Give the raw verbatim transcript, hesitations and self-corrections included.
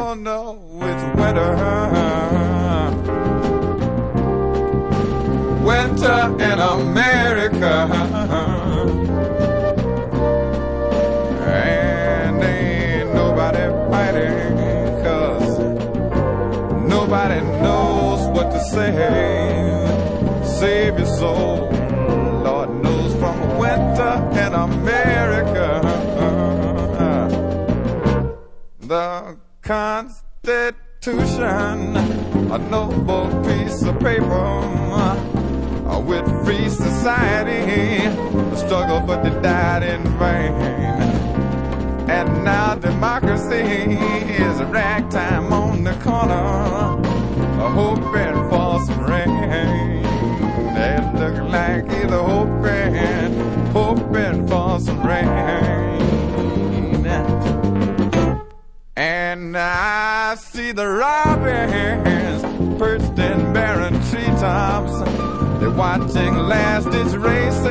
Oh no, it's winter. Winter in America. And ain't nobody fighting, 'cause nobody knows what to say. Save your soul, Lord knows, from winter in America. The Constitution, a noble piece of paper, with free society, a struggle but they died in vain. And now democracy is a ragtime on the corner, hoping for some rain. It looks like either hoping, hoping for some rain. And I see the robins perched in barren treetops. They're watching last-ditch race